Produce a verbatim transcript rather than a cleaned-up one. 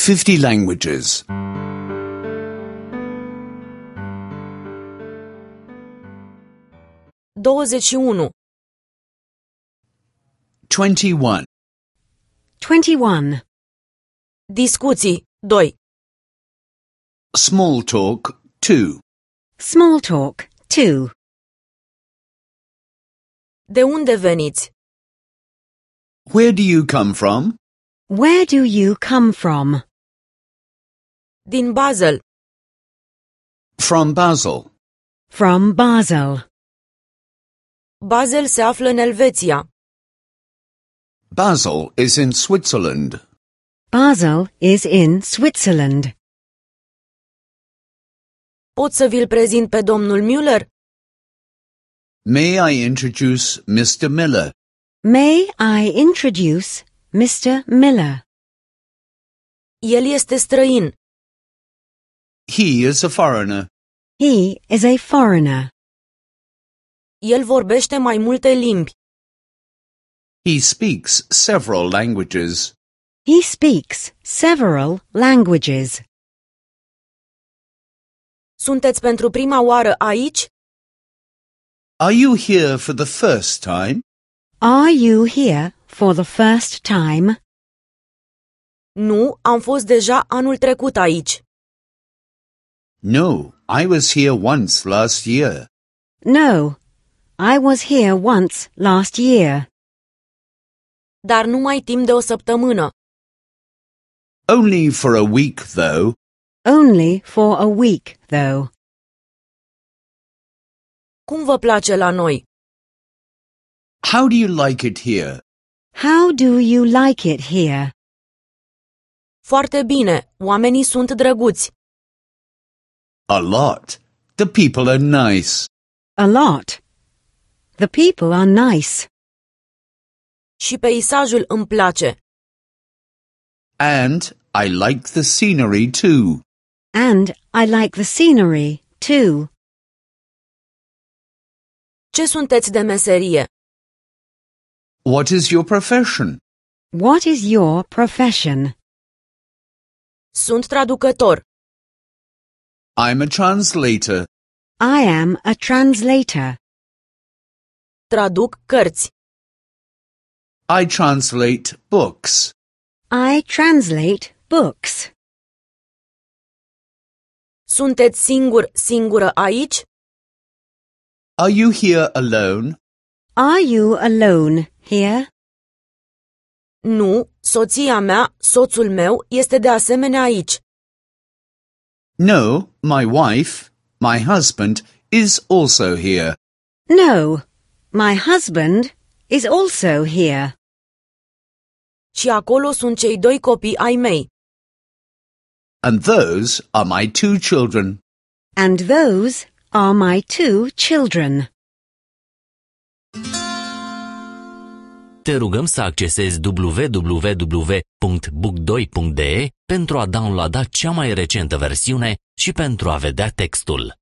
fifty languages. douăzeci și unu. twenty-one. twenty-one. Discuții, doi. Small talk, two. Small talk, two. De unde veniți? Where do you come from? Where do you come from? Din Basel. From Basel. From Basel. Basel se află în Elveția. Basel is in Switzerland. Basel is in Switzerland. Pot să vi-l prezint pe domnul Müller? May I introduce Mister Miller? May I introduce Mister Miller? El este străin. He is a foreigner. He is a foreigner. El vorbește mai multe limbi. He speaks several languages. He speaks several languages. Sunteți pentru prima oară aici? Are you here for the first time? Are you here for the first time? Nu, am fost deja anul trecut aici. No, I was here once last year. No, I was here once last year. Dar numai timp de o săptămână. Only for a week, though. Only for a week, though. Cum vă place la noi? How do you like it here? How do you like it here? Foarte bine, oamenii sunt drăguți. A lot. The people are nice. A lot. The people are nice. Și peisajul îmi place. And I like the scenery too. And I like the scenery, too. Ce sunteți de meserie? What is your profession? What is your profession? Sunt traducător. I'm a translator. I am a translator. Traduc cărți. I translate books. I translate books. Sunteți singur, singură aici? Are you here alone? Are you alone here? Nu, soția mea, soțul meu, este de asemenea aici. No, my wife, my husband, is also here. No, my husband is also here. Și acolo sunt cei doi copii ai mei. And those are my two children. And those are my two children. Te rugăm să accesezi w w w punct book doi punct d e pentru a downloada cea mai recentă versiune și pentru a vedea textul.